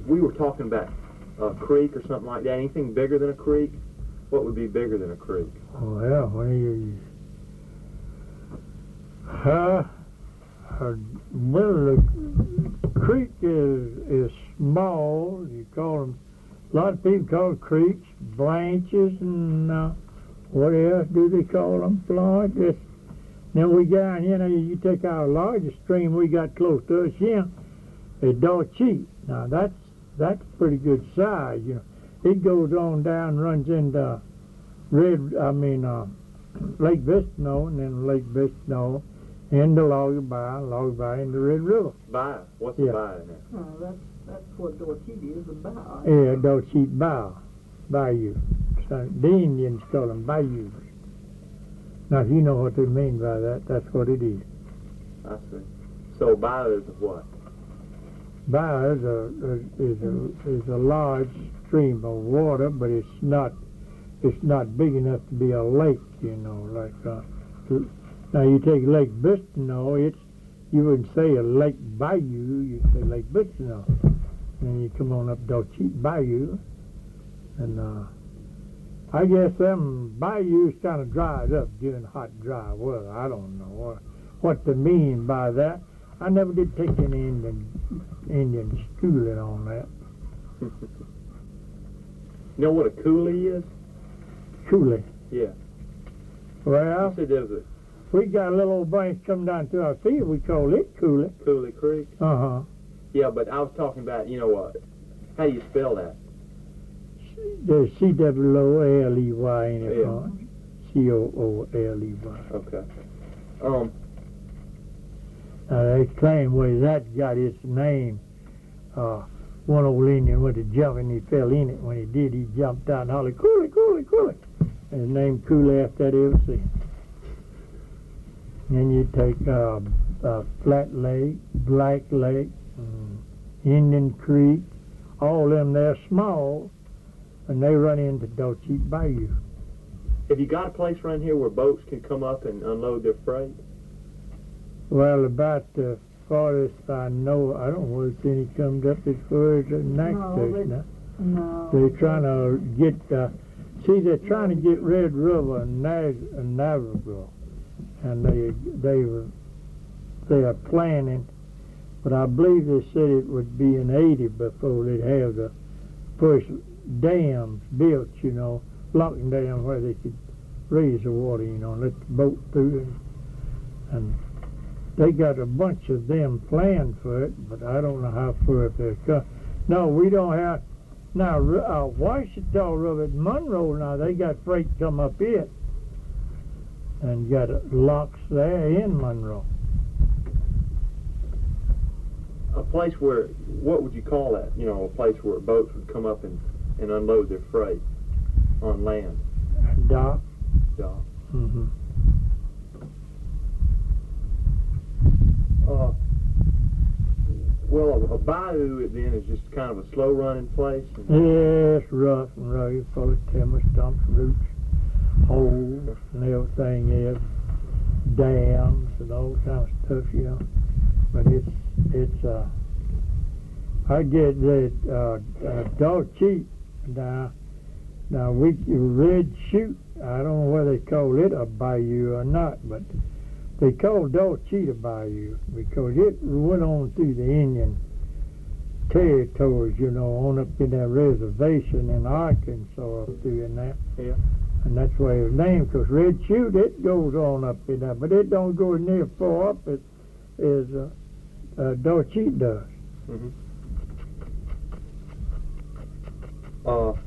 we were talking about a creek or something like that. Anything bigger than a creek? What would be bigger than a creek? Oh, yeah, when you... well, the creek is small. You call them... A lot of people call creeks branches, and what else do they call them, Floyd? Then we got, you take our largest stream we got close to us here, is Dole-Cheat. Now, that's pretty good size, It goes on down, runs into Lake Vistano, and then Lake Vistano into Loggy into Red River. Bayou. What's the bayou now? That's what Dole-Cheat is, a bayou. Yeah, Dole-Cheat Bayou. So the Indians call them bayous. Now, if you know what they mean by that, that's what it is. I see. So bayou is what? Bayou is a large stream of water, but it's not big enough to be a lake, now you take Lake Vistano, you wouldn't say a Lake Bayou, you'd say Lake Vistano. And you come on up Dole-Cheat Bayou, and I guess them bayous kind of dried up during hot, dry weather. I don't know what they mean by that. I never did take any Indian schooling on that. You know what a coulee is? Coulee? Yeah. Well, you said there was we got a little old branch come down to our field. We call it Coulee. Coulee Creek? Uh-huh. Yeah, but I was talking about, how do you spell that? There's C-O-O-L-E-Y in it front. C-O-O-L-E-Y. Okay. They claim where that got its name. One old Indian went to jump and he fell in it. When he did, he jumped out and hollered, Coulee, Coulee, Coulee. And his name Coulee after that ever since. Then you take Flat Lake, Black Lake, Indian Creek, all of them, they're small, and they run into Dole-Cheat Bayou. Have you got a place around here where boats can come up and unload their freight? Well, about the farthest I know, I don't know if any comes up as far as the next station. No. They're trying to get, they're trying to get Red River and Navajo, and they are planning, but I believe they said it would be in 80 before they'd have the first dams built, locking dams where they could raise the water, let the boat through, and they got a bunch of them planned for it, but I don't know how far up they're come. No, we don't have. Now, Ouachita River at Monroe, now they got freight come up it and got locks there in Monroe. A place where, what would you call that? A place where boats would come up and unload their freight on land. Dock. Dock. Mm-hmm. Well, a bayou then is just kind of a slow-running place. Yes, rough and rugged, full of timber stumps, roots, holes, and everything else, dams and all kinds of stuff, But it's I get that Dole-Cheat now Red Chute. I don't know whether they call it a bayou or not, but they called Dole-Cheat a bayou because it went on through the Indian territories, on up in that reservation in Arkansas up through in there. Yeah. And that's why it was named, because Red Chute, it goes on up in there, but it don't go near far up as Dole-Cheat does. Mm-hmm.